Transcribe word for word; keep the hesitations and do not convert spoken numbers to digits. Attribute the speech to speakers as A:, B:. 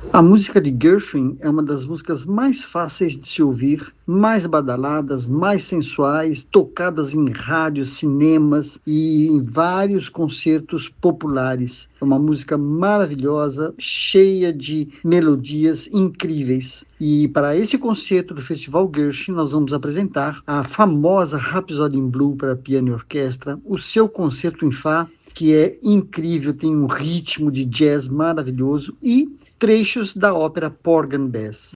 A: A música de Gershwin é uma das músicas mais fáceis de se ouvir, mais badaladas, mais sensuais, tocadas em rádios, cinemas e em vários concertos populares. É uma música maravilhosa, cheia de melodias incríveis. E para esse concerto do Festival Gershwin, nós vamos apresentar a famosa Rhapsody in Blue para piano e orquestra, o seu concerto em Fá, que é incrível, tem um ritmo de jazz maravilhoso, e trechos da ópera Porgy and Bess.